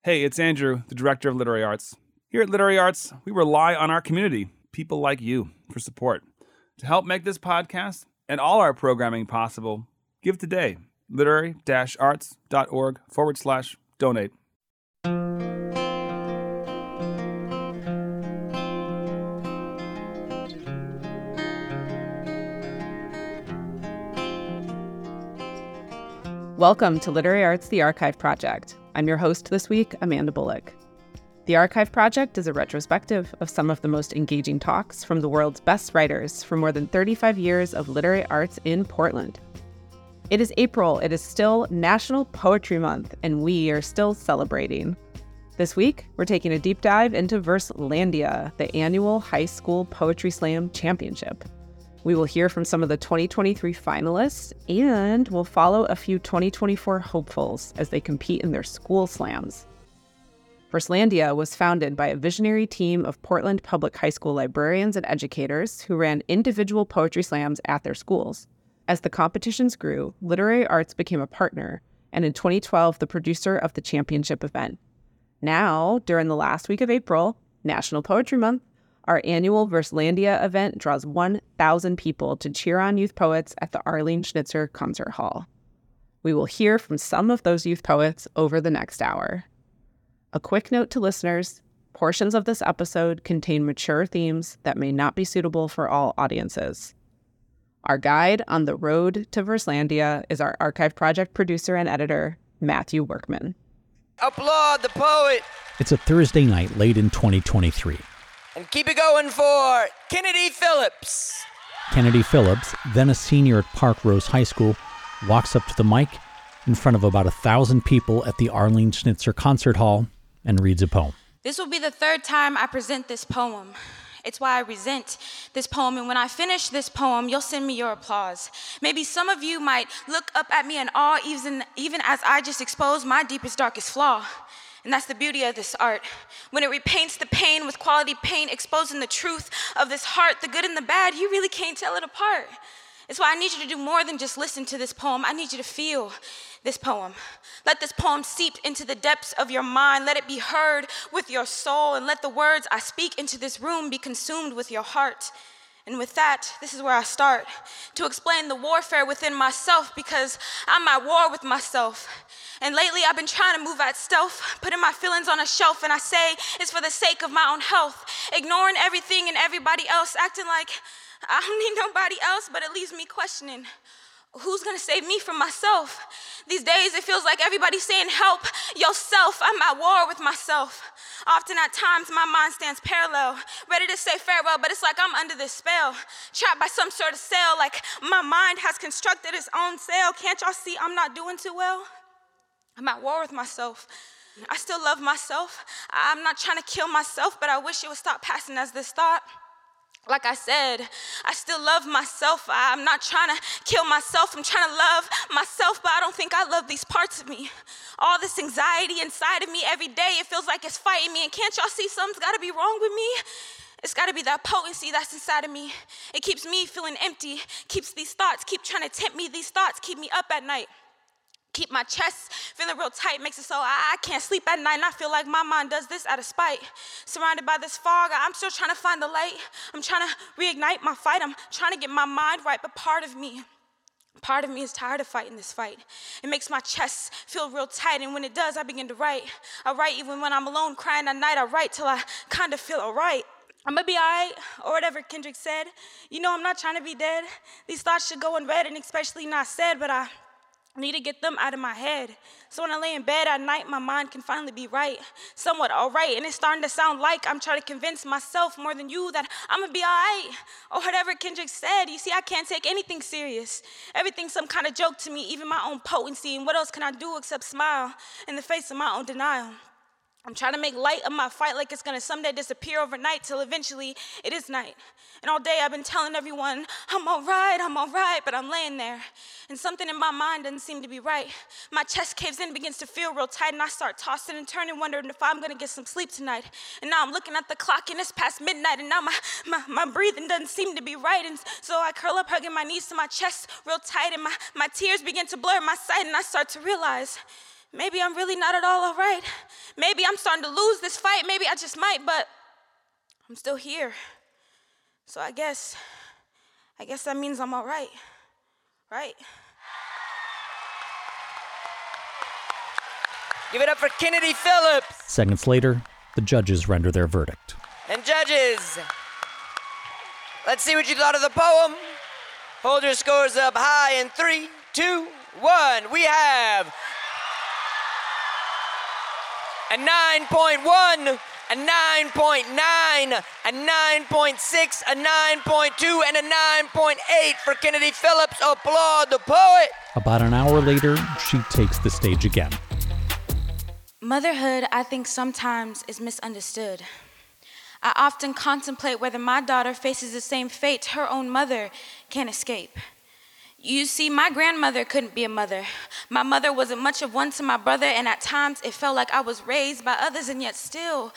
Hey, it's Andrew, the Director of Literary Arts. Here at Literary Arts, we rely on our community, people like you, for support. To help make this podcast and all our programming possible, give today. literary-arts.org/donate. Welcome to Literary Arts, the Archive Project. I'm your host this week, Amanda Bullock. The Archive Project is a retrospective of some of the most engaging talks from the world's best writers for more than 35 years of literary arts in Portland. It is April. It is still National Poetry Month, and we are still celebrating. This week, we're taking a deep dive into Verselandia, the annual high school poetry slam championship. We will hear from some of the 2023 finalists, and we'll follow a few 2024 hopefuls as they compete in their school slams. Verselandia was founded by a visionary team of Portland Public High School librarians and educators who ran individual poetry slams at their schools. As the competitions grew, Literary Arts became a partner, and in 2012, the producer of the championship event. Now, during the last week of April, National Poetry Month, our annual Verselandia event draws 1,000 people to cheer on youth poets at the Arlene Schnitzer Concert Hall. We will hear from some of those youth poets over the next hour. A quick note to listeners, portions of this episode contain mature themes that may not be suitable for all audiences. Our guide on the road to Verselandia is our Archive Project producer and editor, Matthew Workman. Applaud the poet! It's a Thursday night late in 2023. And keep it going for Kennedy Phillips. Kennedy Phillips, then a senior at Park Rose High School, walks up to the mic in front of about 1,000 people at the Arlene Schnitzer Concert Hall and reads a poem. This will be the third time I present this poem. It's why I resent this poem, and when I finish this poem, you'll send me your applause. Maybe some of you might look up at me in awe, even as I just exposed my deepest, darkest flaw. And that's the beauty of this art. When it repaints the pain with quality paint, exposing the truth of this heart, the good and the bad, you really can't tell it apart. It's why I need you to do more than just listen to this poem. I need you to feel this poem. Let this poem seep into the depths of your mind. Let it be heard with your soul, and let the words I speak into this room be consumed with your heart. And with that, this is where I start to explain the warfare within myself, because I'm at war with myself. And lately I've been trying to move at stealth, putting my feelings on a shelf, and I say it's for the sake of my own health, ignoring everything and everybody else, acting like I don't need nobody else, but it leaves me questioning, who's gonna save me from myself? These days it feels like everybody's saying help yourself. I'm at war with myself. Often at times my mind stands parallel, ready to say farewell, but it's like I'm under this spell, trapped by some sort of sail, like my mind has constructed its own sail. Can't y'all see I'm not doing too well? I'm at war with myself. I still love myself. I'm not trying to kill myself, but I wish it would stop passing as this thought. Like I said, I still love myself. I'm not trying to kill myself. I'm trying to love myself, but I don't think I love these parts of me. All this anxiety inside of me every day, it feels like it's fighting me. And can't y'all see something's got to be wrong with me? It's got to be that potency that's inside of me. It keeps me feeling empty, keeps these thoughts, keep trying to tempt me. These thoughts keep me up at night. Keep my chest feeling real tight, makes it so I can't sleep at night, and I feel like my mind does this out of spite. Surrounded by this fog, I'm still trying to find the light. I'm trying to reignite my fight. I'm trying to get my mind right, but part of me is tired of fighting this fight. It makes my chest feel real tight, and when it does, I begin to write. I write even when I'm alone crying at night. I write till I kind of feel all right. I'm gonna be all right, or whatever Kendrick said. You know I'm not trying to be dead. These thoughts should go unread, and especially not said, but I need to get them out of my head. So when I lay in bed at night, my mind can finally be right, somewhat all right. And it's starting to sound like I'm trying to convince myself more than you that I'm gonna be all right, or whatever Kendrick said. You see, I can't take anything serious. Everything's some kind of joke to me, even my own potency. And what else can I do except smile in the face of my own denial? I'm trying to make light of my fight like it's gonna someday disappear overnight till eventually it is night. And all day I've been telling everyone, I'm all right, but I'm laying there. And something in my mind doesn't seem to be right. My chest caves in, begins to feel real tight, and I start tossing and turning, wondering if I'm gonna get some sleep tonight. And now I'm looking at the clock and it's past midnight, and now my breathing doesn't seem to be right. And so I curl up, hugging my knees to my chest real tight, and my tears begin to blur my sight, and I start to realize Maybe I'm really not at all right. Maybe I'm starting to lose this fight. Maybe I just might, but I'm still here. So I guess that means I'm all right, right? Give it up for Kennedy Phillips. Seconds later, the judges render their verdict. And judges, let's see what you thought of the poem. Hold your scores up high in 3, 2, 1. We have a 9.1, a 9.9, a 9.6, a 9.2, and a 9.8 for Kennedy Phillips. Applaud the poet. About an hour later, she takes the stage again. Motherhood, I think sometimes is misunderstood. I often contemplate whether my daughter faces the same fate her own mother can't escape. You see, my grandmother couldn't be a mother. My mother wasn't much of one to my brother, and at times it felt like I was raised by others, and yet still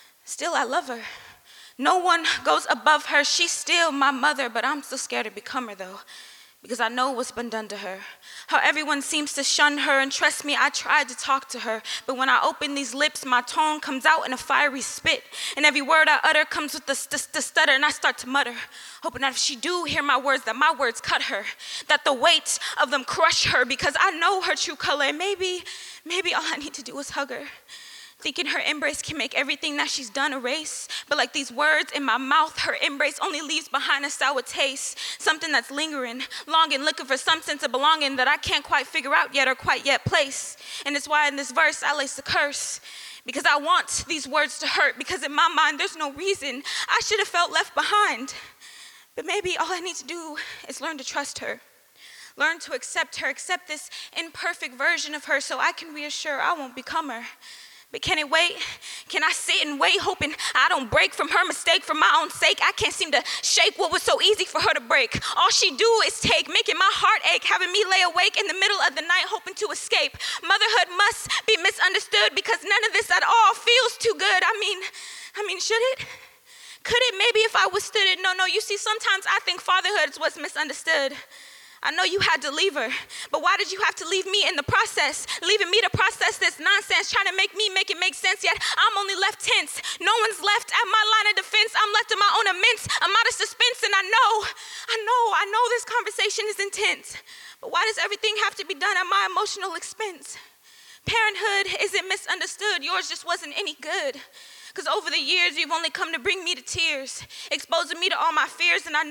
I love her. No one goes above her. She's still my mother, but I'm still scared to become her, though, because I know what's been done to her. How everyone seems to shun her, and trust me, I tried to talk to her, but when I open these lips, my tone comes out in a fiery spit, and every word I utter comes with the stutter, and I start to mutter, hoping that if she do hear my words, that my words cut her, that the weight of them crush her, because I know her true color, and maybe all I need to do is hug her. Thinking her embrace can make everything that she's done erase. But like these words in my mouth, her embrace only leaves behind a sour taste. Something that's lingering, longing, looking for some sense of belonging that I can't quite figure out yet or quite yet place. And it's why in this verse I lace a curse. Because I want these words to hurt. Because in my mind there's no reason I should have felt left behind. But maybe all I need to do is learn to trust her. Learn to accept her, accept this imperfect version of her so I can reassure I won't become her. But can it wait? Can I sit and wait, hoping I don't break from her mistake for my own sake? I can't seem to shake what was so easy for her to break. All she do is take, making my heart ache, having me lay awake in the middle of the night, hoping to escape. Motherhood must be misunderstood because none of this at all feels too good. I mean, should it? Could it? Maybe if I withstood it. No, you see, sometimes I think fatherhood is what's misunderstood. I know you had to leave her, but why did you have to leave me in the process? Leaving me to process this nonsense, trying to make it make sense, yet I'm only left tense. No one's left at my line of defense. I'm left in my own immense amount of suspense, and I know this conversation is intense, but why does everything have to be done at my emotional expense? Parenthood isn't misunderstood. Yours just wasn't any good. Because over the years, you've only come to bring me to tears, exposing me to all my fears, and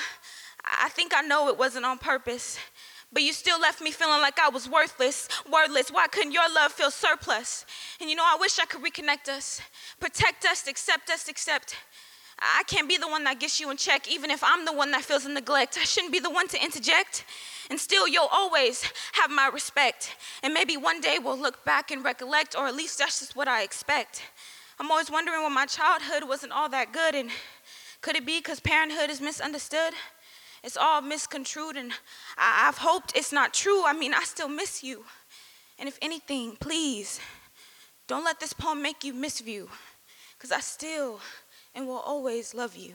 I think I know it wasn't on purpose, but you still left me feeling like I was wordless. Why couldn't your love feel surplus? And I wish I could reconnect us, protect us, accept us, except I can't be the one that gets you in check, even if I'm the one that feels the neglect. I shouldn't be the one to interject, and still you'll always have my respect. And maybe one day we'll look back and recollect, or at least that's just what I expect. I'm always wondering why my childhood wasn't all that good, and could it be because parenthood is misunderstood? It's all misconstrued, and I've hoped it's not true. I mean, I still miss you. And if anything, please, don't let this poem make you misview, because I still and will always love you.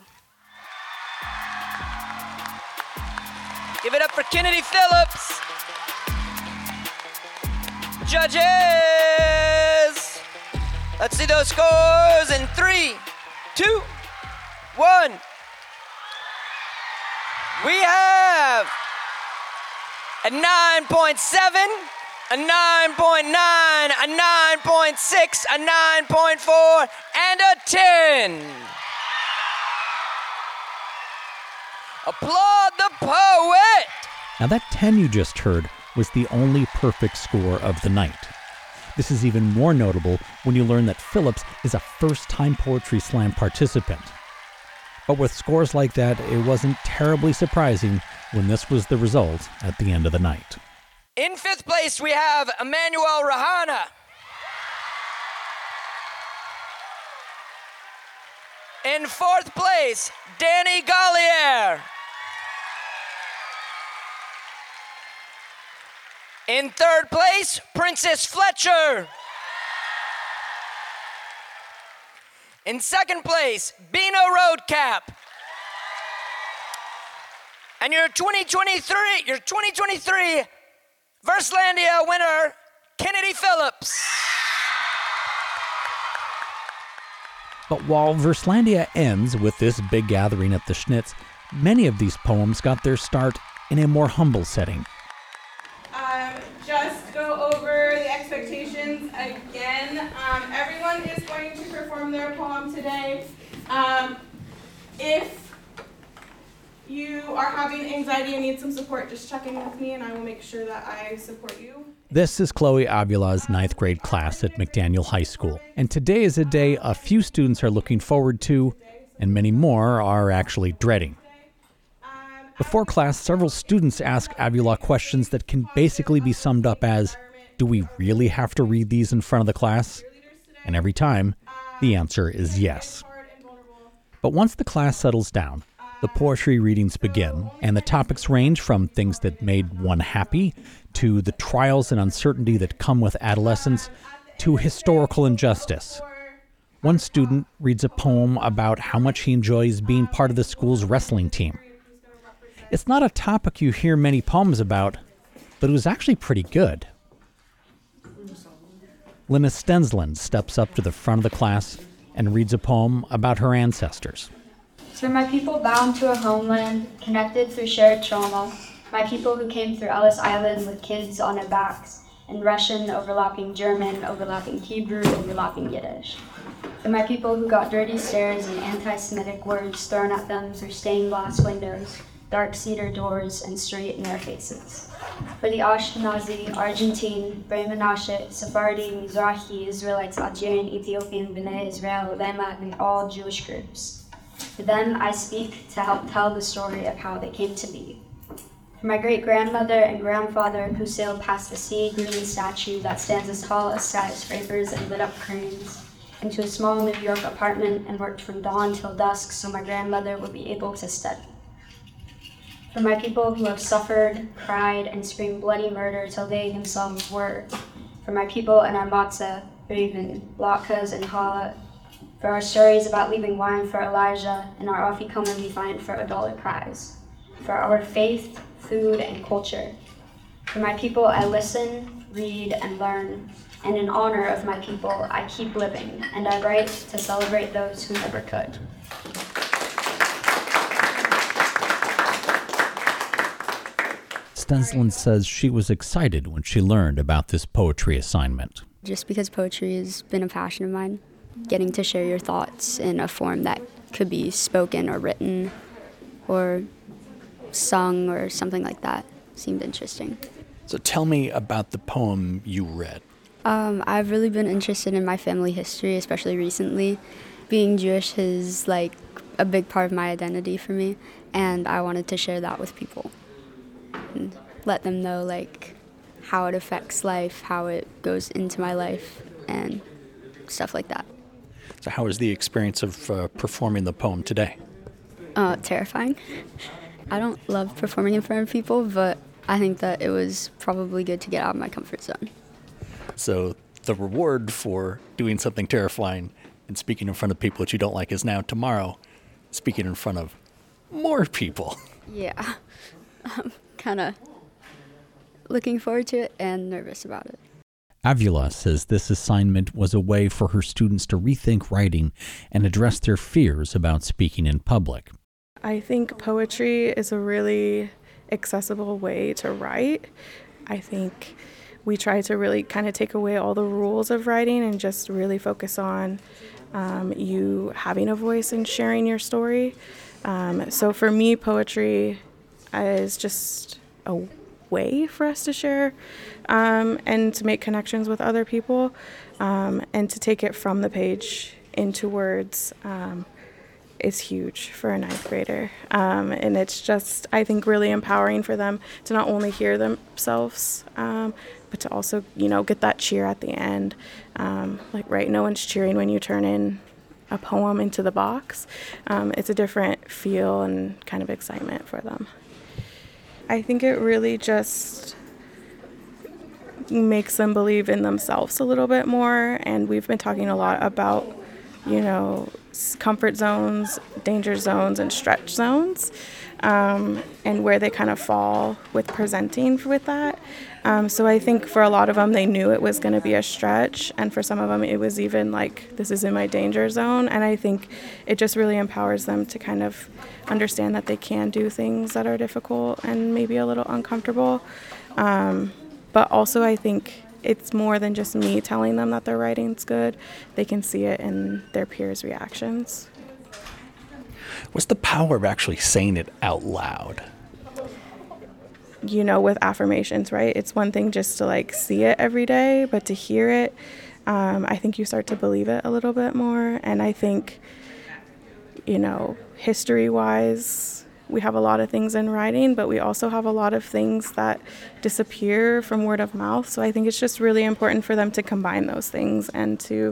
Give it up for Kennedy Phillips. Judges, let's see those scores in 3, 2, 1. We have a 9.7, a 9.9, a 9.6, a 9.4, and a 10. Applaud the poet. Now that 10 you just heard was the only perfect score of the night. This is even more notable when you learn that Phillips is a first-time Poetry Slam participant. But with scores like that, it wasn't terribly surprising when this was the result at the end of the night. In 5th place, we have Emmanuel Rahana. In 4th place, Danny Gallier. In 3rd place, Princess Fletcher. In 2nd place, Bino Roadcap. And your 2023 Verselandia winner Kennedy Phillips. But while Verslandia ends with this big gathering at the Schnitz, many of these poems got their start in a more humble setting. Just go over the expectations again. Everyone is going to perform their poem today. If you are having anxiety and need some support, just check in with me and I will make sure that I support you. This is Chloe Avila's 9th grade class at McDaniel High School. And today is a day a few students are looking forward to, and many more are actually dreading. Before class, several students ask Avila questions that can basically be summed up as, do we really have to read these in front of the class? And every time, the answer is yes. But once the class settles down, the poetry readings begin, and the topics range from things that made one happy, to the trials and uncertainty that come with adolescence, to historical injustice. One student reads a poem about how much he enjoys being part of the school's wrestling team. It's not a topic you hear many poems about, but it was actually pretty good. Lina Stensland steps up to the front of the class and reads a poem about her ancestors. For my people bound to a homeland, connected through shared trauma, my people who came through Ellis Island with kids on their backs, and Russian overlapping German, overlapping Hebrew, overlapping Yiddish. For my people who got dirty stares and anti-Semitic words thrown at them through stained glass windows, dark cedar doors, and straight in their faces. For the Ashkenazi, Argentine, Bremen-Ashet, Sephardi, Mizrahi, Israelites, Algerian, Ethiopian, B'nai Israel, Lema, and all Jewish groups. For them, I speak to help tell the story of how they came to be. For my great-grandmother and grandfather who sailed past the sea green statue that stands as tall as skyscrapers and lit up cranes, into a small New York apartment and worked from dawn till dusk so my grandmother would be able to study. For my people who have suffered, cried, and screamed bloody murder till they themselves were. For my people in our matzah, Reuven, latkes, and challah. For our stories about leaving wine for Elijah and our afikomen we find for $1 prize. For our faith, food, and culture. For my people, I listen, read, and learn. And in honor of my people, I keep living, and I write to celebrate those who never could. Stensland says she was excited when she learned about this poetry assignment. Just because poetry has been a passion of mine, getting to share your thoughts in a form that could be spoken or written or sung or something like that seemed interesting. So tell me about the poem you read. I've really been interested in my family history, especially recently. Being Jewish is like a big part of my identity for me, and I wanted to share that with people and let them know like how it affects life, how it goes into my life, and stuff like that. So how was the experience of performing the poem today? Terrifying. I don't love performing in front of people, but I think that it was probably good to get out of my comfort zone. So the reward for doing something terrifying and speaking in front of people that you don't like is now tomorrow speaking in front of more people. Yeah. I'm kind of looking forward to it and nervous about it. Avila says this assignment was a way for her students to rethink writing and address their fears about speaking in public. I think poetry is a really accessible way to write. I think we try to really kind of take away all the rules of writing and just really focus on you having a voice and sharing your story. So for me, poetry is just a way for us to share and to make connections with other people and to take it from the page into words is huge for a 9th grader. And it's just, I think, really empowering for them to not only hear themselves, but to also, get that cheer at the end. Right, no one's cheering when you turn in a poem into the box. It's a different feel and kind of excitement for them. I think it really just makes them believe in themselves a little bit more. And we've been talking a lot about, comfort zones, danger zones, and stretch zones, and where they kind of fall with presenting with that. So I think for a lot of them, they knew it was going to be a stretch, and for some of them, it was even like, this is in my danger zone. And I think it just really empowers them to kind of understand that they can do things that are difficult and maybe a little uncomfortable. But also, I think it's more than just me telling them that their writing's good. They can see it in their peers' reactions. What's the power of actually saying it out loud? You know, with affirmations, right? It's one thing just to like see it every day, but to hear it, I think you start to believe it a little bit more. And I think, you know, history-wise, we have a lot of things in writing, but we also have a lot of things that disappear from word of mouth. So I think it's just really important for them to combine those things and to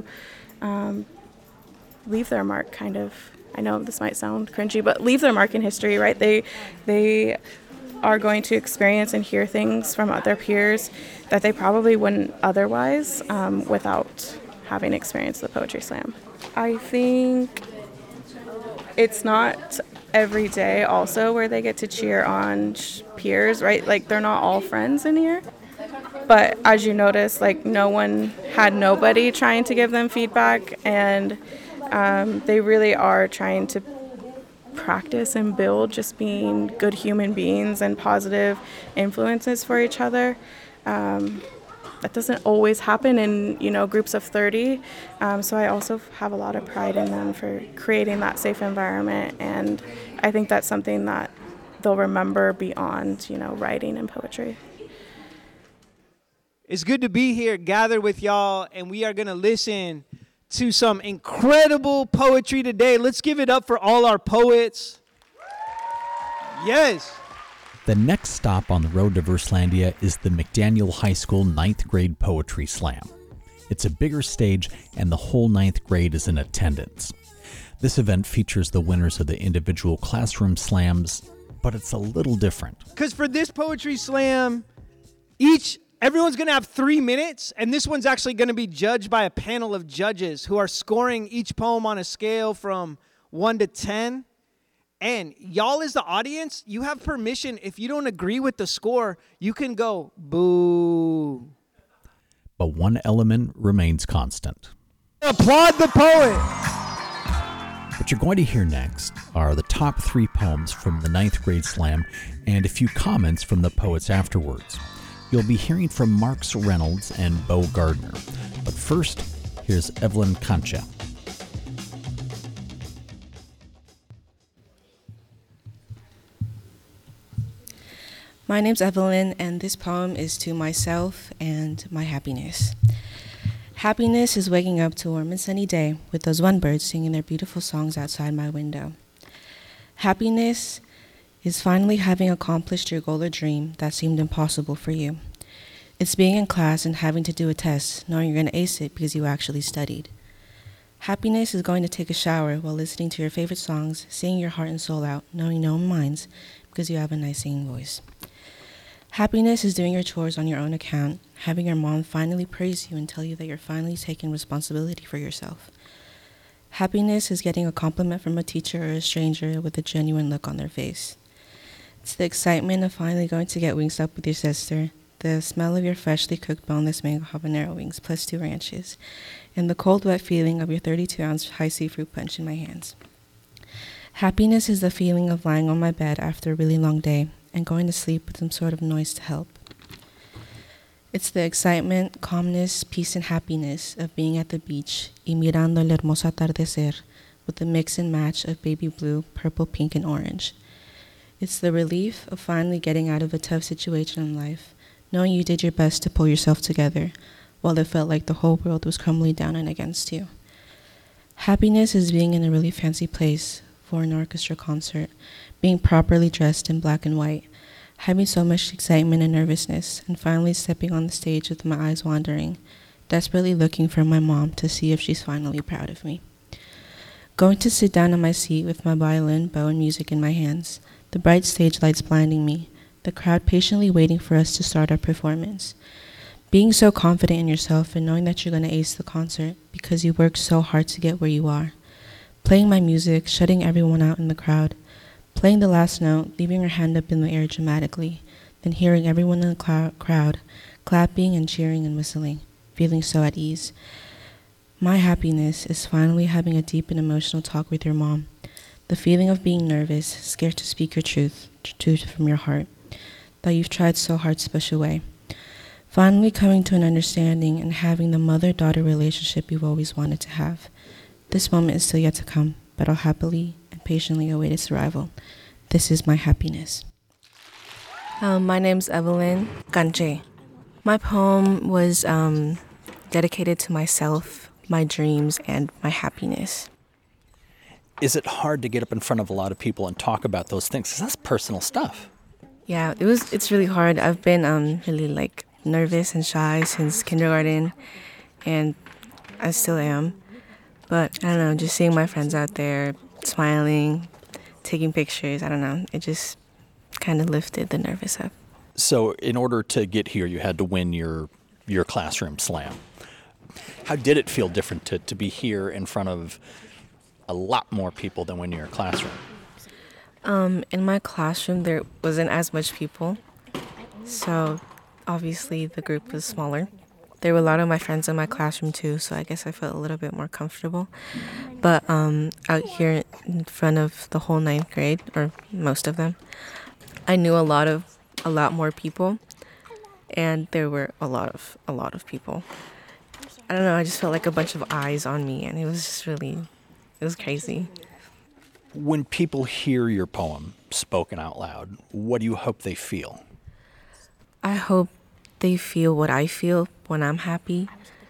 leave their mark, kind of. I know this might sound cringy, but leave their mark in history, right? They are going to experience and hear things from their peers that they probably wouldn't otherwise without having experienced the Poetry Slam. I think it's not every day also where they get to cheer on peers, right? Like, they're not all friends in here. But as you notice, like, no one had nobody trying to give them feedback, and they really are trying to practice and build just being good human beings and positive influences for each other. That doesn't always happen in, you know, groups of 30. So I also have a lot of pride in them for creating that safe environment. And I think that's something that they'll remember beyond, you know, writing and poetry. It's good to be here, gathered with y'all, and we are going to listen to some incredible poetry today. Let's give it up for all our poets. Yes. The next stop on the road to Verslandia is the McDaniel High School 9th grade Poetry Slam. It's a bigger stage, and the whole 9th grade is in attendance. This event features the winners of the individual classroom slams, but it's a little different. Because for this Poetry Slam, everyone's going to have 3 minutes, and this one's actually going to be judged by a panel of judges who are scoring each poem on a scale from 1 to 10. And y'all as the audience, you have permission. If you don't agree with the score, you can go, boo. But one element remains constant. Applaud the poet. What you're going to hear next are the top 3 poems from the 9th grade slam and a few comments from the poets afterwards. You'll be hearing from Marks Reynolds and Bo Gardner. But first, here's Evelyn Concha. My name's Evelyn, and this poem is to myself and my happiness. Happiness is waking up to a warm and sunny day with those one birds singing their beautiful songs outside my window. Happiness is finally having accomplished your goal or dream that seemed impossible for you. It's being in class and having to do a test, knowing you're going to ace it because you actually studied. Happiness is going to take a shower while listening to your favorite songs, singing your heart and soul out, knowing no one minds because you have a nice singing voice. Happiness is doing your chores on your own account, having your mom finally praise you and tell you that you're finally taking responsibility for yourself. Happiness is getting a compliment from a teacher or a stranger with a genuine look on their face. It's the excitement of finally going to get wings up with your sister, the smell of your freshly cooked boneless mango habanero wings plus 2 ranches, and the cold, wet feeling of your 32-ounce high-C fruit punch in my hands. Happiness is the feeling of lying on my bed after a really long day and going to sleep with some sort of noise to help. It's the excitement, calmness, peace, and happiness of being at the beach y mirando el hermoso atardecer with the mix and match of baby blue, purple, pink, and orange. It's the relief of finally getting out of a tough situation in life, knowing you did your best to pull yourself together while it felt like the whole world was crumbling down and against you. Happiness is being in a really fancy place for an orchestra concert, being properly dressed in black and white, having so much excitement and nervousness, and finally stepping on the stage with my eyes wandering, desperately looking for my mom to see if she's finally proud of me. Going to sit down on my seat with my violin, bow, and music in my hands, the bright stage lights blinding me, the crowd patiently waiting for us to start our performance. Being so confident in yourself and knowing that you're going to ace the concert because you worked so hard to get where you are. playing my music, shutting everyone out in the crowd, playing the last note, leaving her hand up in the air dramatically, then hearing everyone in the crowd clapping and cheering and whistling, feeling so at ease. My happiness is finally having a deep and emotional talk with your mom. The feeling of being nervous, scared to speak your truth from your heart, that you've tried so hard to push away. Finally coming to an understanding and having the mother-daughter relationship you've always wanted to have. This moment is still yet to come, but I'll happily and patiently await its arrival. This is my happiness. My name's Evelyn Kanche. My poem was dedicated to myself, my dreams, and my happiness. Is it hard to get up in front of a lot of people and talk about those things? Because that's personal stuff. Yeah, it's really hard. I've been really nervous and shy since kindergarten, and I still am. But I don't know, just seeing my friends out there smiling, taking pictures, I don't know, it just kind of lifted the nervous up. So in order to get here, you had to win your classroom slam. How did it feel different to be here in front of a lot more people than when you're in your classroom? In my classroom, there wasn't as much people, so obviously the group was smaller. There were a lot of my friends in my classroom too, so I guess I felt a little bit more comfortable. But out here in front of the whole 9th grade, or most of them, I knew a lot more people, and there were a lot of people. I don't know, I just felt like a bunch of eyes on me, and it was crazy. When people hear your poem spoken out loud, what do you hope they feel? I hope they feel what I feel when I'm happy.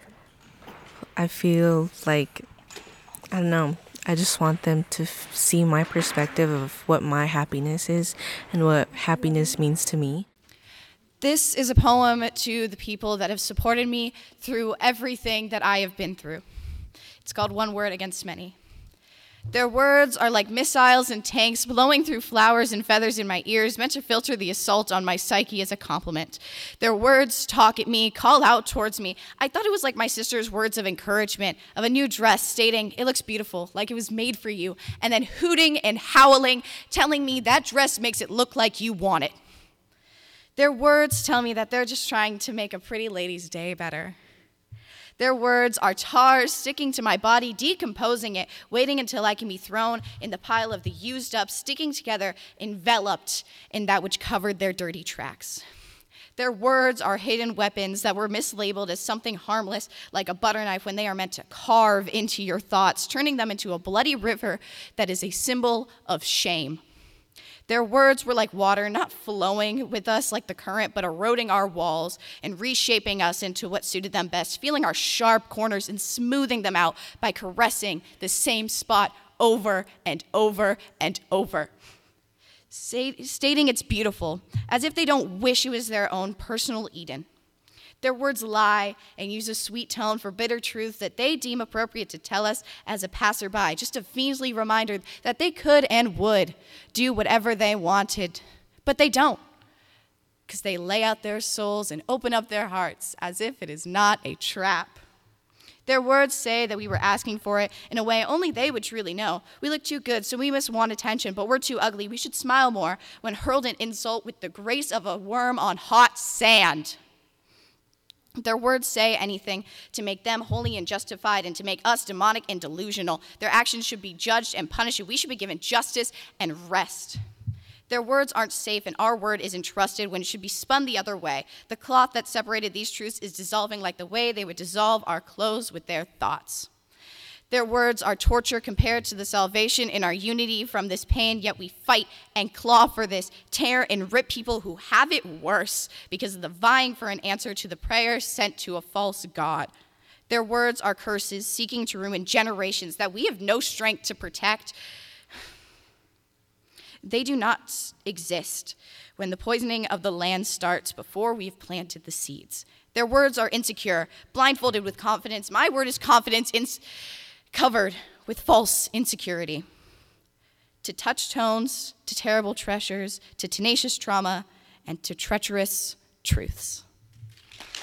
I feel like, I don't know, I just want them to see my perspective of what my happiness is and what happiness means to me. This is a poem to the people that have supported me through everything that I have been through. It's called One Word Against Many. Their words are like missiles and tanks blowing through flowers and feathers in my ears, meant to filter the assault on my psyche as a compliment. Their words talk at me, call out towards me. I thought it was like my sister's words of encouragement, of a new dress stating, "It looks beautiful, like it was made for you," and then hooting and howling, telling me that dress makes it look like you want it. Their words tell me that they're just trying to make a pretty lady's day better. Their words are tar sticking to my body, decomposing it, waiting until I can be thrown in the pile of the used up, sticking together, enveloped in that which covered their dirty tracks. Their words are hidden weapons that were mislabeled as something harmless, like a butter knife, when they are meant to carve into your thoughts, turning them into a bloody river that is a symbol of shame. Their words were like water, not flowing with us like the current, but eroding our walls and reshaping us into what suited them best, feeling our sharp corners and smoothing them out by caressing the same spot over and over and over. Stating it's beautiful, as if they don't wish it was their own personal Eden. Their words lie and use a sweet tone for bitter truth that they deem appropriate to tell us as a passerby, just a fiendly reminder that they could and would do whatever they wanted, but they don't, because they lay out their souls and open up their hearts as if it is not a trap. Their words say that we were asking for it in a way only they would truly know. We look too good, so we must want attention, but we're too ugly. We should smile more when hurled an insult with the grace of a worm on hot sand. Their words say anything to make them holy and justified and to make us demonic and delusional. Their actions should be judged and punished, and we should be given justice and rest. Their words aren't safe, and our word isn't trusted when it should be spun the other way. The cloth that separated these truths is dissolving like the way they would dissolve our clothes with their thoughts. Their words are torture compared to the salvation in our unity from this pain, yet we fight and claw for this, tear and rip people who have it worse because of the vying for an answer to the prayer sent to a false god. Their words are curses seeking to ruin generations that we have no strength to protect. They do not exist when the poisoning of the land starts before we've planted the seeds. Their words are insecure, blindfolded with confidence. My word is confidence covered with false insecurity. To touch tones, to terrible treasures, to tenacious trauma, and to treacherous truths.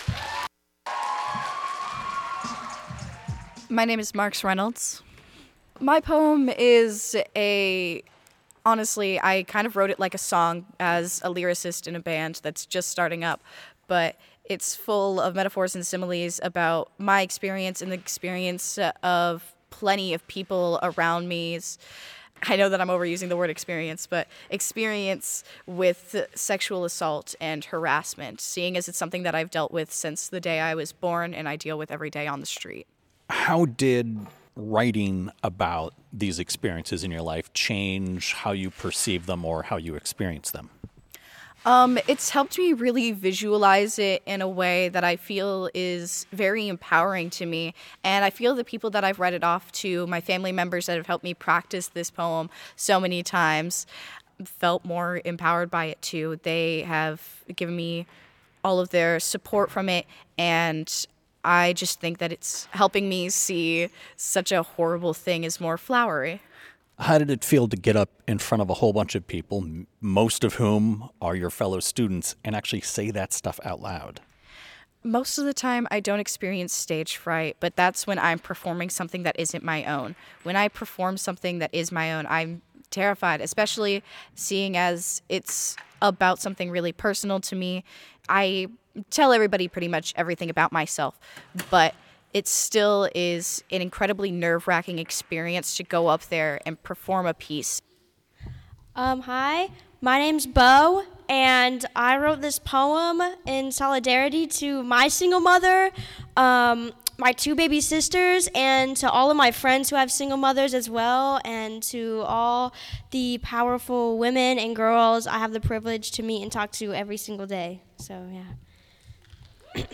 My name is Marks Reynolds. My poem is honestly, I kind of wrote it like a song as a lyricist in a band that's just starting up, but it's full of metaphors and similes about my experience and the experience of plenty of people around me. I know that I'm overusing the word experience, but experience with sexual assault and harassment, seeing as it's something that I've dealt with since the day I was born and I deal with every day on the street. How did writing about these experiences in your life change how you perceive them or how you experience them? It's helped me really visualize it in a way that I feel is very empowering to me. And I feel the people that I've read it off to, my family members that have helped me practice this poem so many times, felt more empowered by it too. They have given me all of their support from it, and I just think that it's helping me see such a horrible thing as more flowery. How did it feel to get up in front of a whole bunch of people, most of whom are your fellow students, and actually say that stuff out loud? Most of the time, I don't experience stage fright, but that's when I'm performing something that isn't my own. When I perform something that is my own, I'm terrified, especially seeing as it's about something really personal to me. I tell everybody pretty much everything about myself, but it still is an incredibly nerve-wracking experience to go up there and perform a piece. Hi, my name's Bo, and I wrote this poem in solidarity to my single mother, my two baby sisters, and to all of my friends who have single mothers as well, and to all the powerful women and girls I have the privilege to meet and talk to every single day. So, yeah.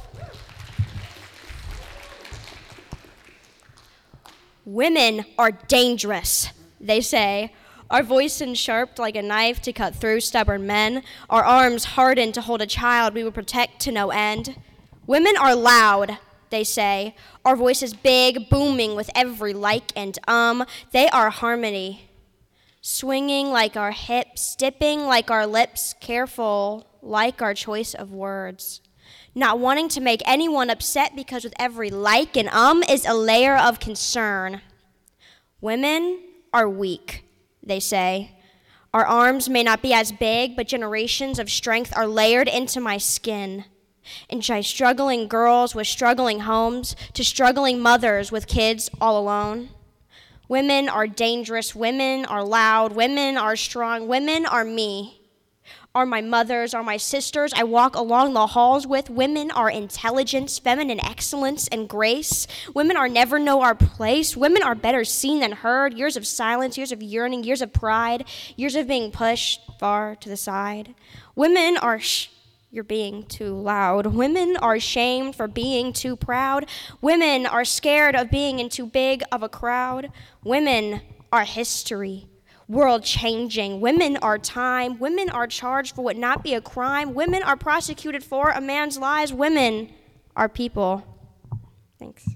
Women are dangerous, they say. Our voices sharp like a knife to cut through stubborn men. Our arms hardened to hold a child we will protect to no end. Women are loud, they say. Our voices big, booming with every like and They are harmony. Swinging like our hips, dipping like our lips, careful like our choice of words. Not wanting to make anyone upset because with every like and is a layer of concern. Women are weak, they say. Our arms may not be as big, but generations of strength are layered into my skin. And by struggling girls with struggling homes to struggling mothers with kids all alone. Women are dangerous, women are loud, women are strong, women are me. Are my mothers, are my sisters I walk along the halls with. Women are intelligence, feminine excellence, and grace. Women are never know our place. Women are better seen than heard. Years of silence, years of yearning, years of pride, years of being pushed far to the side. Women are you're being too loud. Women are shamed for being too proud. Women are scared of being in too big of a crowd. Women are history. World changing. Women are time. Women are charged for what not be a crime. Women are prosecuted for a man's lies. Women are people. Thanks.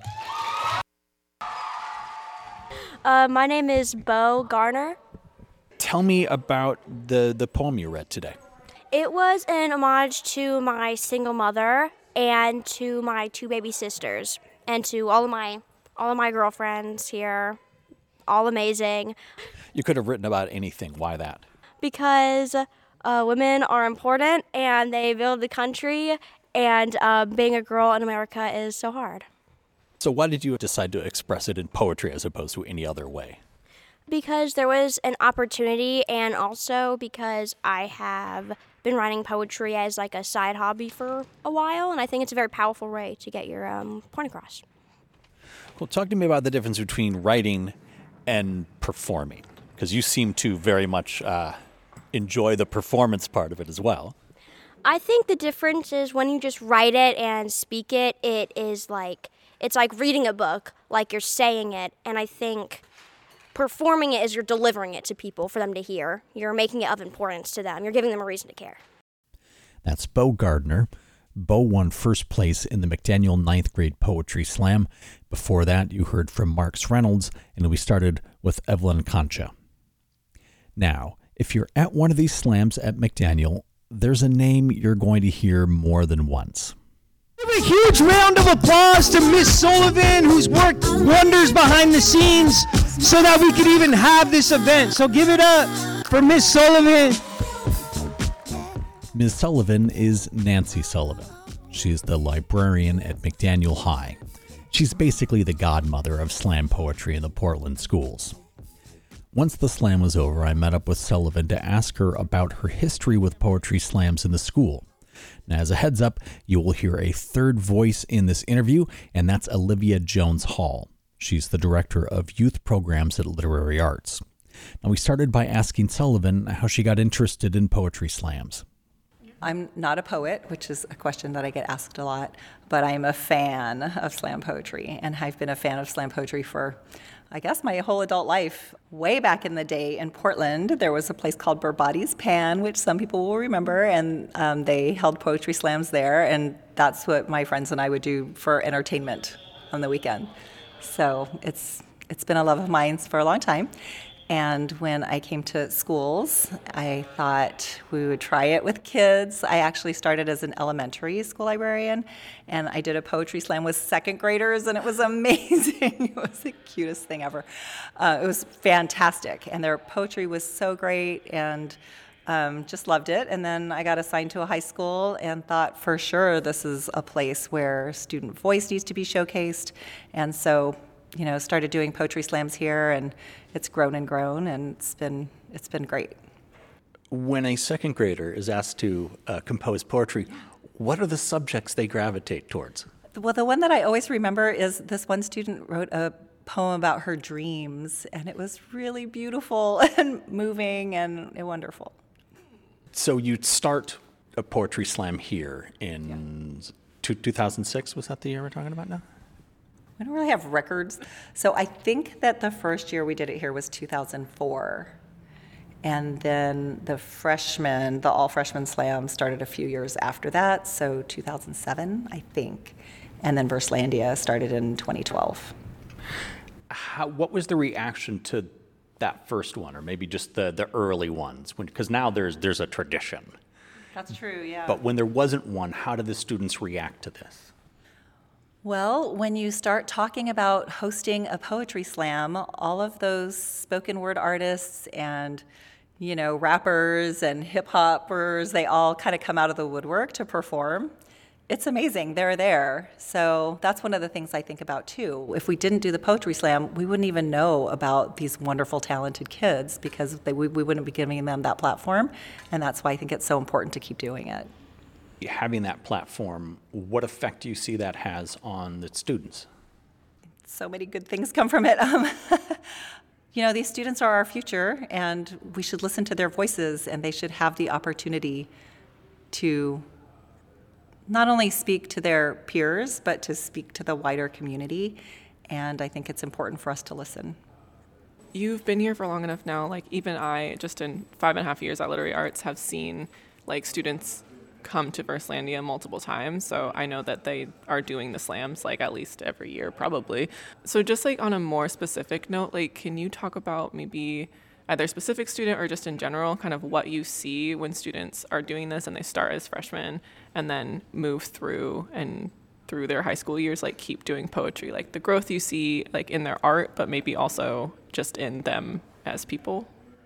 My name is Bo Garner. Tell me about the poem you read today. It was an homage to my single mother and to my two baby sisters and to all of my girlfriends here. All amazing. You could have written about anything. Why that? Because women are important and they build the country, and being a girl in America is so hard. So why did you decide to express it in poetry as opposed to any other way? Because there was an opportunity, and also because I have been writing poetry as like a side hobby for a while, and I think it's a very powerful way to get your point across. Well, talk to me about the difference between writing and performing, because you seem to very much enjoy the performance part of it as well. I think the difference is when you just write it and speak it, it's like reading a book, like you're saying it, and I think performing it is you're delivering it to people for them to hear. You're making it of importance to them. You're giving them a reason to care. That's Bo Gardner. Bo won first place in the McDaniel 9th grade poetry slam. Before that, you heard from Marks Reynolds, and we started with Evelyn Concha. Now, if you're at one of these slams at McDaniel, there's a name you're going to hear more than once. Give a huge round of applause to Miss Sullivan, who's worked wonders behind the scenes so that we could even have this event. So give it up for Miss Sullivan. Ms. Sullivan is Nancy Sullivan. She's the librarian at McDaniel High. She's basically the godmother of slam poetry in the Portland schools. Once the slam was over, I met up with Sullivan to ask her about her history with poetry slams in the school. Now, as a heads up, you will hear a third voice in this interview, and that's Olivia Jones Hall. She's the director of youth programs at Literary Arts. Now, we started by asking Sullivan how she got interested in poetry slams. I'm not a poet, which is a question that I get asked a lot, but I'm a fan of slam poetry, and I've been a fan of slam poetry for, I guess, my whole adult life. Way back in the day in Portland, there was a place called Burbati's Pan, which some people will remember, and they held poetry slams there, and that's what my friends and I would do for entertainment on the weekend. So it's been a love of mine for a long time. And when I came to schools, I thought we would try it with kids. I actually started as an elementary school librarian, and I did a poetry slam with second graders, and it was amazing. It was the cutest thing ever. It was fantastic, and their poetry was so great, and just loved it. And then I got assigned to a high school and thought, for sure, this is a place where student voice needs to be showcased. And so, started doing poetry slams here, and it's grown and grown, and it's been great. When a second grader is asked to compose poetry, what are the subjects they gravitate towards? Well, the one that I always remember is this one student wrote a poem about her dreams, and it was really beautiful and moving and wonderful. So you'd start a poetry slam here in 2006, was that the year we're talking about now? We don't really have records. So I think that the first year we did it here was 2004. And then the all freshman slam started a few years after that, so 2007, I think. And then Verslandia started in 2012. What was the reaction to that first one, or maybe just the early ones? Because now there's a tradition. That's true, yeah. But when there wasn't one, how did the students react to this? Well, when you start talking about hosting a poetry slam, all of those spoken word artists and, rappers and hip hoppers, they all kind of come out of the woodwork to perform. It's amazing. They're there. So that's one of the things I think about too. If we didn't do the poetry slam, we wouldn't even know about these wonderful, talented kids because we wouldn't be giving them that platform. And that's why I think it's so important to keep doing it. Having that platform, what effect do you see that has on the students? So many good things come from it. These students are our future, and we should listen to their voices, and they should have the opportunity to not only speak to their peers, but to speak to the wider community. And I think it's important for us to listen. You've been here for long enough now. Even I, just in 5.5 years at Literary Arts, have seen students come to Verslandia multiple times, so I know that they are doing the slams at least every year probably. So just on a more specific note, can you talk about maybe either a specific student or just in general kind of what you see when students are doing this and they start as freshmen and then move through their high school years, keep doing poetry, the growth you see in their art, but maybe also just in them as people?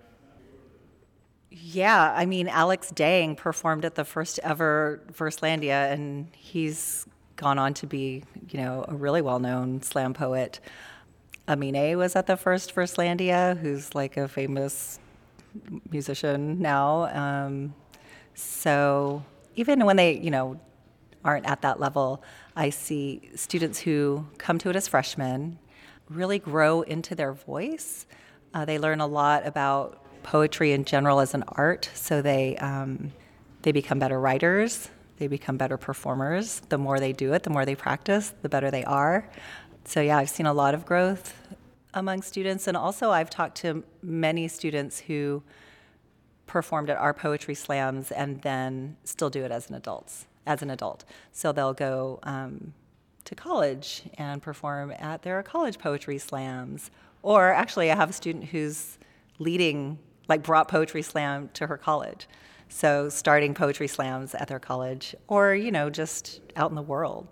Yeah, Alex Dang performed at the first ever Verslandia, and he's gone on to be, a really well-known slam poet. Amine was at the first Verslandia, who's a famous musician now. So even when they, aren't at that level, I see students who come to it as freshmen really grow into their voice. They learn a lot about poetry in general as an art, so they become better writers, they become better performers. The more they do it, the more they practice, the better they are. So yeah, I've seen a lot of growth among students, and also I've talked to many students who performed at our poetry slams and then still do it as an adult. So they'll go to college and perform at their college poetry slams. Or actually, I have a student who's leading, brought poetry slam to her college. So starting poetry slams at their college or, just out in the world.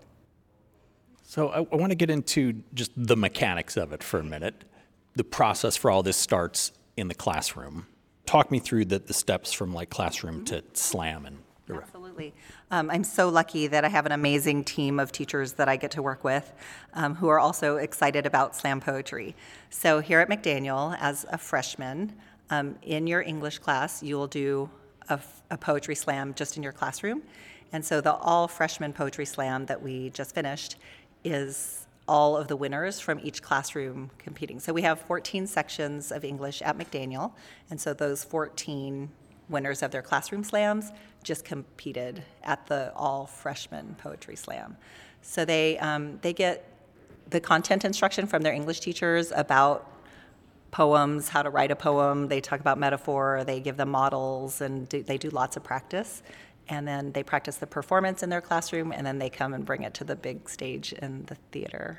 So I want to get into just the mechanics of it for a minute. The process for all this starts in the classroom. Talk me through the steps from like classroom to slam and Absolutely. I'm so lucky that I have an amazing team of teachers that I get to work with who are also excited about slam poetry. So here at McDaniel, as a freshman, in your English class, you'll do a poetry slam just in your classroom. And so the all freshman poetry slam that we just finished is all of the winners from each classroom competing. So we have 14 sections of English at McDaniel, and so those 14 winners of their classroom slams just competed at the all freshman poetry slam. So they get the content instruction from their English teachers about poems, how to write a poem. They talk about metaphor, they give them models, and they do lots of practice. And then they practice the performance in their classroom, and then they come and bring it to the big stage in the theater.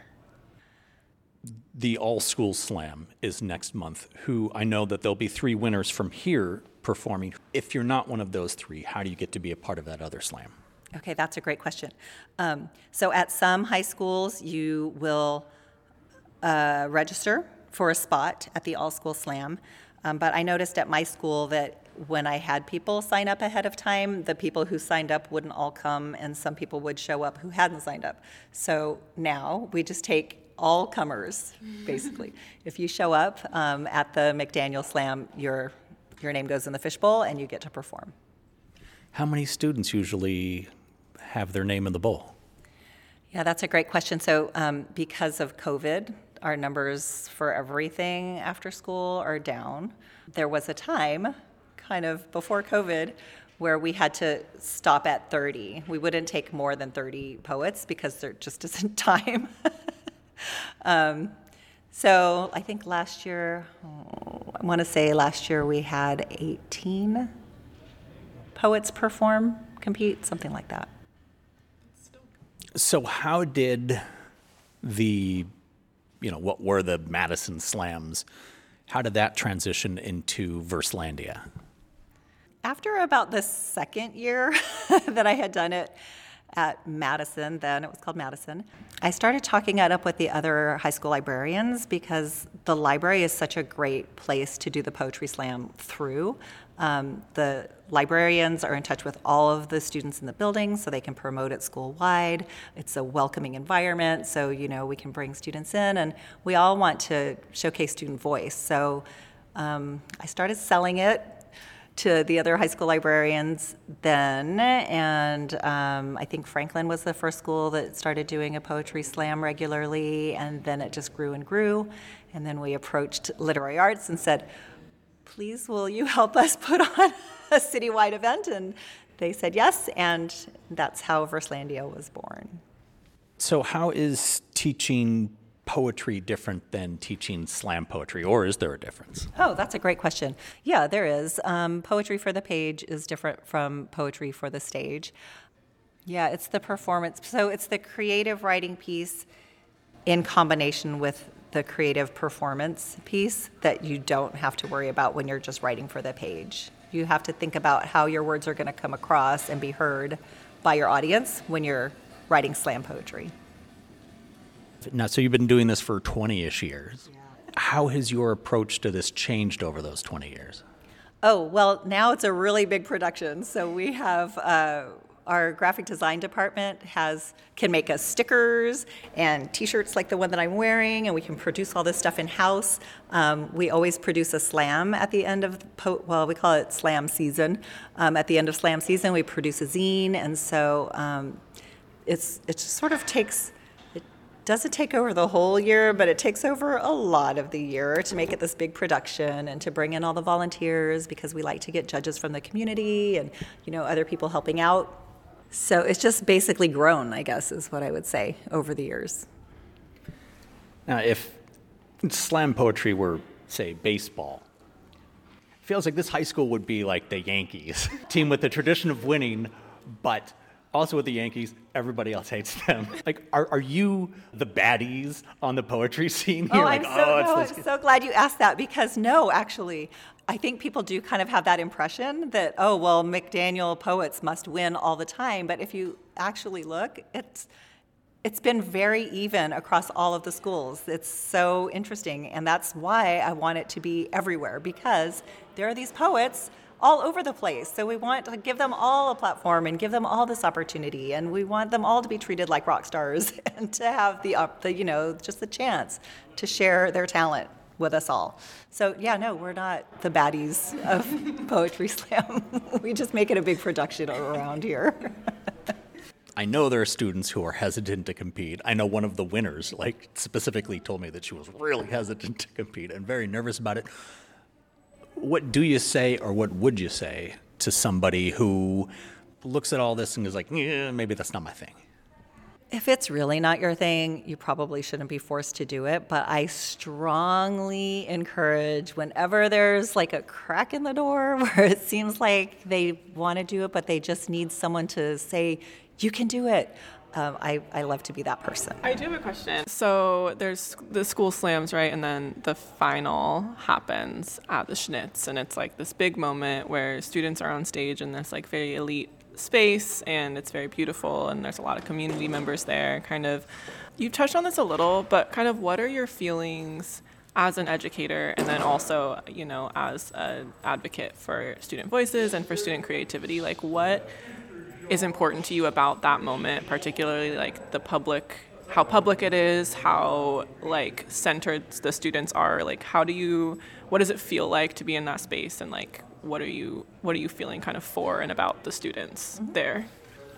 The all-school slam is next month, who I know that there'll be 3 winners from here performing. If you're not one of those 3, how do you get to be a part of that other slam? Okay, that's a great question. So at some high schools, you will register for a spot at the all-school slam. But I noticed at my school that when I had people sign up ahead of time, the people who signed up wouldn't all come, and some people would show up who hadn't signed up. So now we just take all comers, basically. If you show up at the McDaniel Slam, your name goes in the fishbowl and you get to perform. How many students usually have their name in the bowl? Yeah, that's a great question. So because of COVID, our numbers for everything after school are down. There was a time, kind of before COVID, where we had to stop at 30. We wouldn't take more than 30 poets because there just isn't time. So I think last year, I want to say last year we had 18 poets compete, something like that. So how did what were the Madison Slams, how did that transition into Verslandia? After about the second year that I had done it at Madison, then it was called Madison, I started talking it up with the other high school librarians because the library is such a great place to do the poetry slam through. The librarians are in touch with all of the students in the building so they can promote it school-wide. It's a welcoming environment, so we can bring students in, and we all want to showcase student voice. So I started selling it to the other high school librarians then, and I think Franklin was the first school that started doing a poetry slam regularly, and then it just grew and grew, and then we approached Literary Arts and said, please, will you help us put on a citywide event? And they said yes, and that's how Verslandia was born. So how is teaching poetry different than teaching slam poetry, or is there a difference? Oh, that's a great question. Yeah, there is. Poetry for the page is different from poetry for the stage. Yeah, it's the performance. So it's the creative writing piece in combination with the creative performance piece that you don't have to worry about when you're just writing for the page. You have to think about how your words are going to come across and be heard by your audience when you're writing slam poetry. Now, so you've been doing this for 20-ish years. Yeah. How has your approach to this changed over those 20 years? Oh, well, now it's a really big production. So we have our graphic design department can make us stickers and T-shirts like the one that I'm wearing, and we can produce all this stuff in-house. We always produce a slam at the end of we call it slam season. At the end of slam season, we produce a zine, and so it just sort of doesn't take over the whole year, but it takes over a lot of the year to make it this big production and to bring in all the volunteers because we like to get judges from the community and other people helping out. So it's just basically grown, I guess, is what I would say, over the years. Now, if slam poetry were, say, baseball, it feels like this high school would be like the Yankees, team with the tradition of winning, but Also with the Yankees, everybody else hates them. Like, are you the baddies on the poetry scene? You're I'm so glad you asked that, because no, actually, I think people do kind of have that impression that, oh, well, McDaniel poets must win all the time. But if you actually look, it's been very even across all of the schools. It's so interesting, and that's why I want it to be everywhere, because there are these poets all over the place. So we want to give them all a platform and give them all this opportunity, and we want them all to be treated like rock stars and to have just the chance to share their talent with us all. So yeah, no, we're not the baddies of Poetry Slam. We just make it a big production around here. I know there are students who are hesitant to compete. I know one of the winners, specifically told me that she was really hesitant to compete and very nervous about it. What do you say, or what would you say to somebody who looks at all this and is like, yeah, maybe that's not my thing? If it's really not your thing, you probably shouldn't be forced to do it. But I strongly encourage, whenever there's like a crack in the door where it seems like they want to do it, but they just need someone to say, you can do it. I love to be that person. I do have a question. So there's the school slams, right? And then the final happens at the Schnitz. And it's like this big moment where students are on stage in this like very elite space, and it's very beautiful, and there's a lot of community members there. Kind of, you've touched on this a little, but kind of what are your feelings as an educator, and then also, as an advocate for student voices and for student creativity? Like, what is important to you about that moment, particularly like how public it is, how like centered the students are? Like, what does it feel like to be in that space, and like what are you feeling kind of for and about the students there?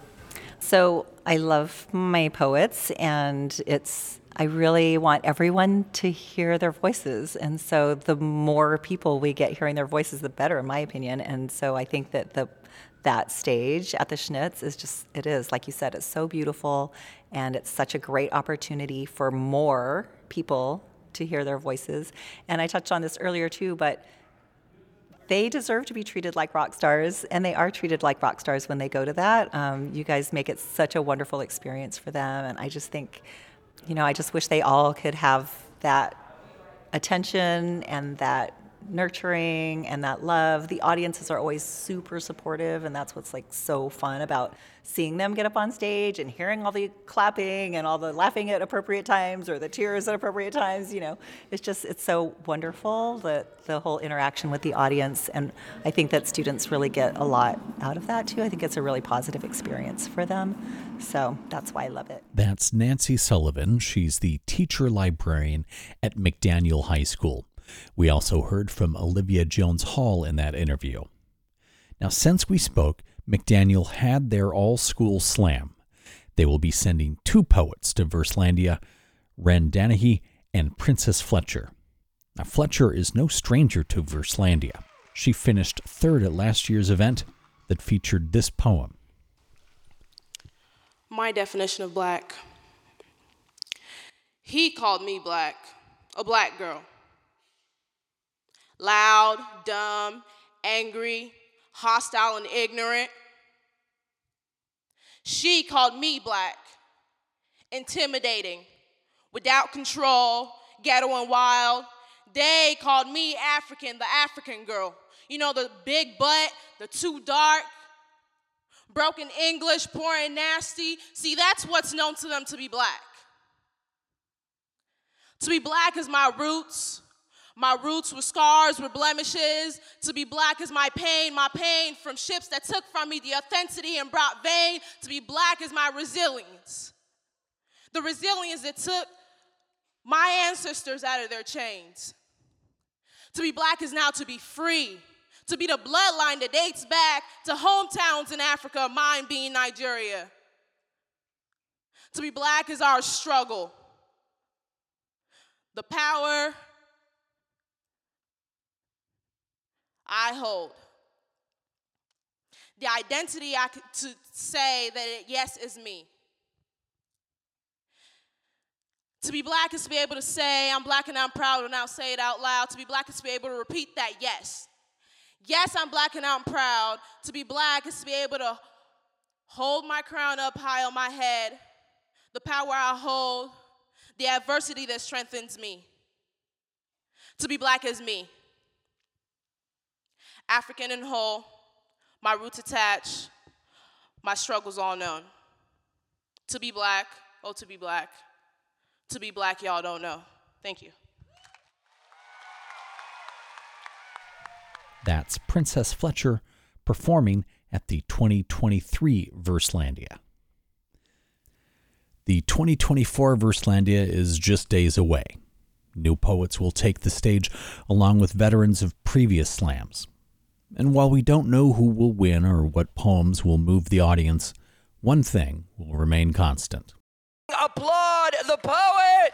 So I love my poets, and I really want everyone to hear their voices. And so the more people we get hearing their voices, the better, in my opinion. And so I think that that stage at the Schnitz is like you said, it's so beautiful, and it's such a great opportunity for more people to hear their voices. And I touched on this earlier too, but they deserve to be treated like rock stars, and they are treated like rock stars when they go to that. You guys make it such a wonderful experience for them, and I just think, I just wish they all could have that attention and that nurturing and that love. The audiences are always super supportive, and that's what's like so fun about seeing them get up on stage and hearing all the clapping and all the laughing at appropriate times or the tears at appropriate times. It's so wonderful, the whole interaction with the audience, and I think that students really get a lot out of that too. I think it's a really positive experience for them, so that's why I love it. That's Nancy Sullivan. She's the teacher librarian at McDaniel High School. We also heard from Olivia Jones Hall in that interview. Now, since we spoke, McDaniel had their all-school slam. They will be sending 2 poets to Verselandia, Ren Danahy and Princess Fletcher. Now, Fletcher is no stranger to Verselandia. She finished 3rd at last year's event that featured this poem. My definition of black. He called me black, a black girl. Loud, dumb, angry, hostile, and ignorant. She called me black, intimidating, without control, ghetto and wild. They called me African, the African girl. The big butt, the too dark, broken English, poor and nasty. See, that's what's known to them to be black. To be black is my roots. My roots were scars, were blemishes. To be black is my pain from ships that took from me the authenticity and brought vain. To be black is my resilience. The resilience that took my ancestors out of their chains. To be black is now to be free. To be the bloodline that dates back to hometowns in Africa, mine being Nigeria. To be black is our struggle. The power I hold. The identity to say that yes is me. To be black is to be able to say I'm black and I'm proud and I'll say it out loud. To be black is to be able to repeat that yes. Yes, I'm black and I'm proud. To be black is to be able to hold my crown up high on my head, the power I hold, the adversity that strengthens me. To be black is me. African and whole, my roots attached, my struggles all known. To be black, oh, to be black. To be black, y'all don't know. Thank you. That's Princess Fletcher performing at the 2023 Verslandia. The 2024 Verslandia is just days away. New poets will take the stage along with veterans of previous slams. And while we don't know who will win or what poems will move the audience, one thing will remain constant. Applaud the poet!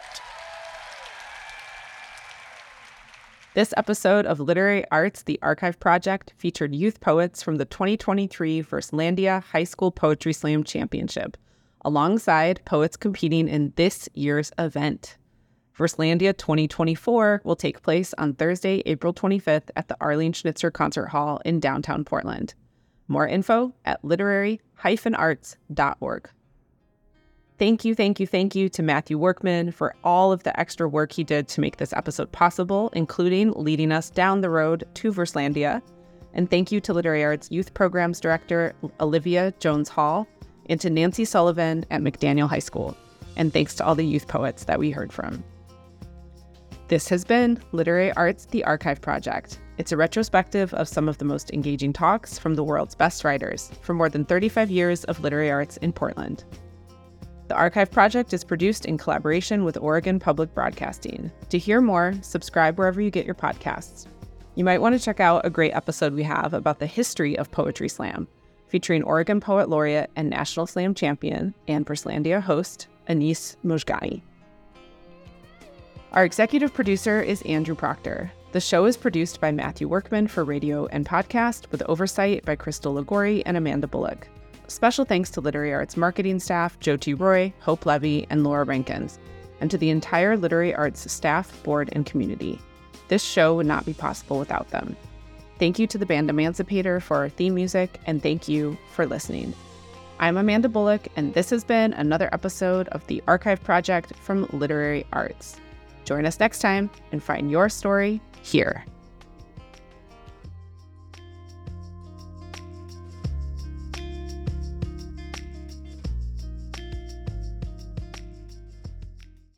This episode of Literary Arts, the Archive Project, featured youth poets from the 2023 Verslandia High School Poetry Slam Championship, alongside poets competing in this year's event. Verslandia 2024 will take place on Thursday, April 25th at the Arlene Schnitzer Concert Hall in downtown Portland. More info at literary-arts.org. Thank you to Matthew Workman for all of the extra work he did to make this episode possible, including leading us down the road to Verslandia. And thank you to Literary Arts Youth Programs Director Olivia Jones-Hall and to Nancy Sullivan at McDaniel High School. And thanks to all the youth poets that we heard from. This has been Literary Arts, the Archive Project. It's a retrospective of some of the most engaging talks from the world's best writers for more than 35 years of literary arts in Portland. The Archive Project is produced in collaboration with Oregon Public Broadcasting. To hear more, subscribe wherever you get your podcasts. You might want to check out a great episode we have about the history of Poetry Slam, featuring Oregon Poet Laureate and National Slam Champion and Verslandia host Anis Mojgani. Our executive producer is Andrew Proctor. The show is produced by Matthew Workman for radio and podcast, with oversight by Crystal Ligori and Amanda Bullock. Special thanks to Literary Arts marketing staff Jyoti Roy, Hope Levy, and Laura Rankins, and to the entire Literary Arts staff, board, and community. This show would not be possible without them. Thank you to the band Emancipator for our theme music, and thank you for listening. I'm Amanda Bullock, and this has been another episode of the Archive Project from Literary Arts. Join us next time and find your story here.